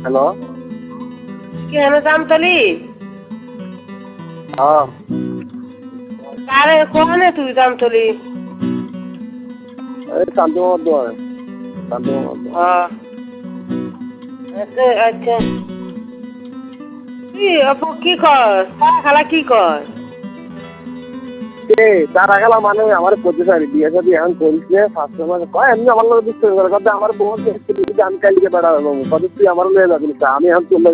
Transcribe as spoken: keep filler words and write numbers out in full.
Hello কেন জামতলি? হ্যাঁ কারে কোনে তুই জামতলি? এই শান্ত মোহাম্মদ দোয়ারে শান্ত মোহাম্মদ হ্যাঁ আচ্ছা আচ্ছা তুই আপু কি কর তারা খালা কি কর? কে তারা গেলা মানে আমার করতে চাই বিয়ে সাথে এখন করিস ফার্স্ট মানে কয় এমনি আমার লোক দিচ্ছে আমার বউ আমি কালকে বেড়া কত তুই আমার লয়ে যাবি আমি এখন চলে